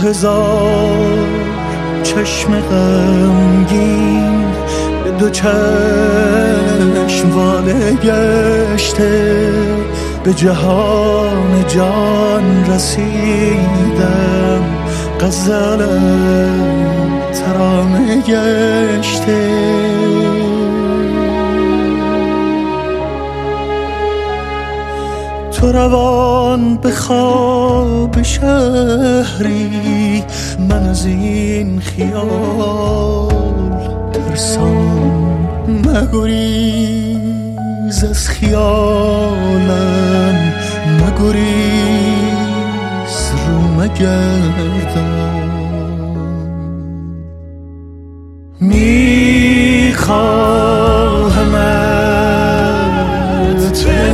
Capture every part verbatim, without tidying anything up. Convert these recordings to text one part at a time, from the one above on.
هزار چشم غمگین به دو چشم واله گشته، به جهان جان رسیدم، غزلم ترانه گشته. تو روان به خواب شهری، من از این خیال ترسان. مگریز از خیالم، مگریز رو مگردان. میخواهمت به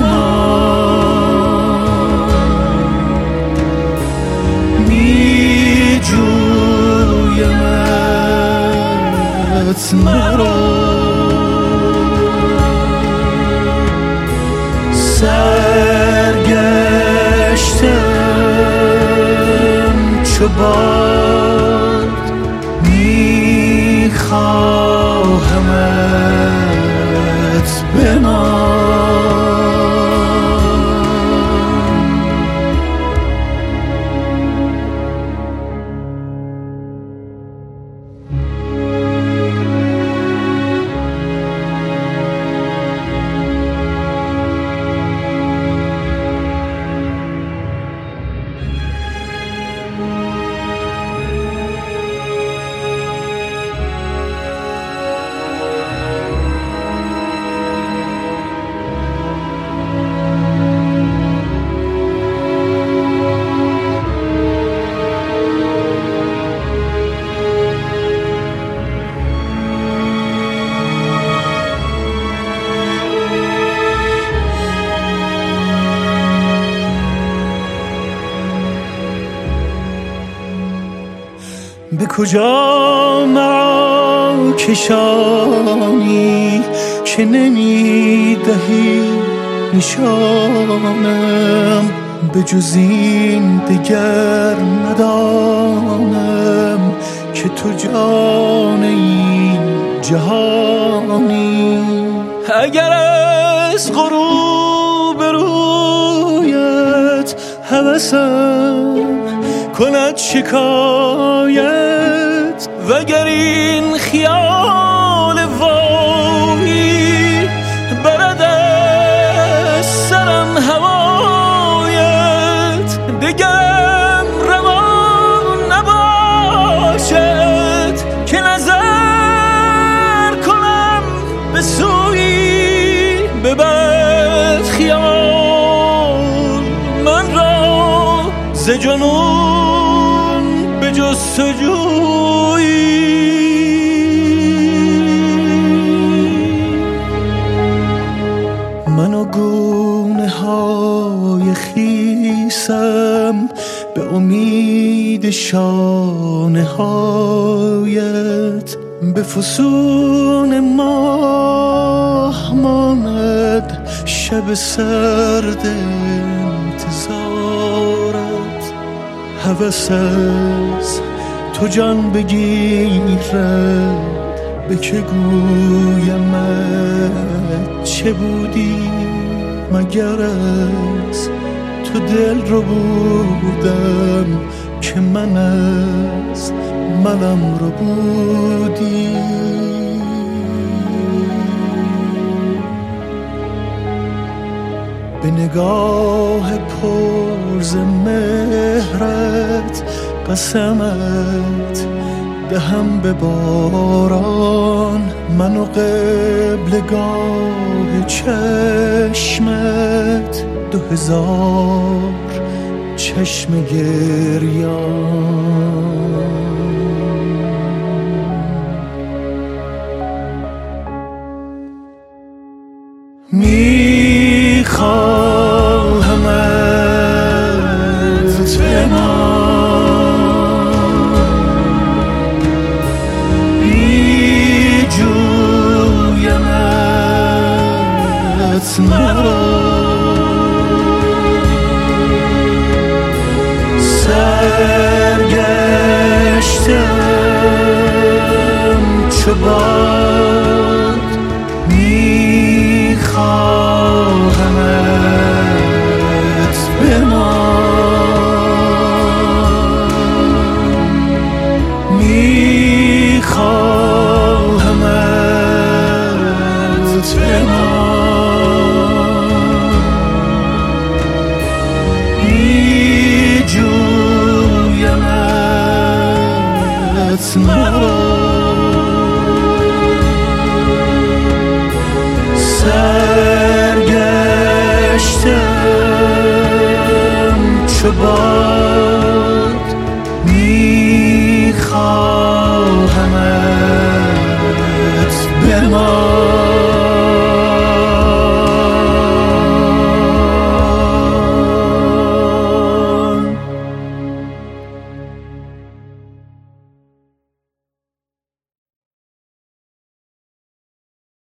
مرا، سرگشتم چو باد، میخواهمت بمان. به کجا مرا کشانی که نمیدهی نشانم، به جز این دگر ندانم که تو جان این جهانی. اگر از غروب رویت هوسم کند شکایت، وگر این خیال واهی برد از سرم هوایت، دگرم روان نباشد که نظر کنم به سوی به بد خیال. من را ز جنون به جستجویی من و گونه های خیسم به امید شانه هایت، به فسون ماه ماند شب سرد انتظارت. هوس از تو جان بگیرد، به که گویمت چه بودی، مگر از تو دل رو بودم که من از منم رو بودی. به نگاه پر ز مهرت قسمت دهم به باران، من و قبلگاه چشمت دو هزار چشم گریان. میخواهمت به میجویمت مرا، سرگشتم باد میخواهمت بمان، میخواهمت بمان، میجویمت مرا. سرگشتم چو باد میخواهمت بمان.